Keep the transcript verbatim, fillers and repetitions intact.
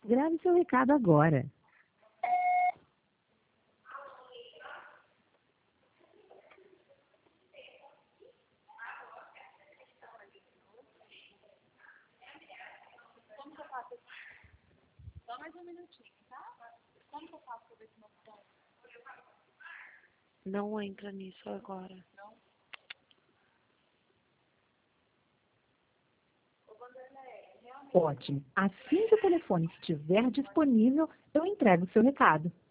Grave seu recado agora. Só mais um minutinho, tá? Como que eu faço pra ver se meu som? Não entra nisso agora. Não? Ótimo. Assim que o telefone estiver disponível, eu entrego o seu recado.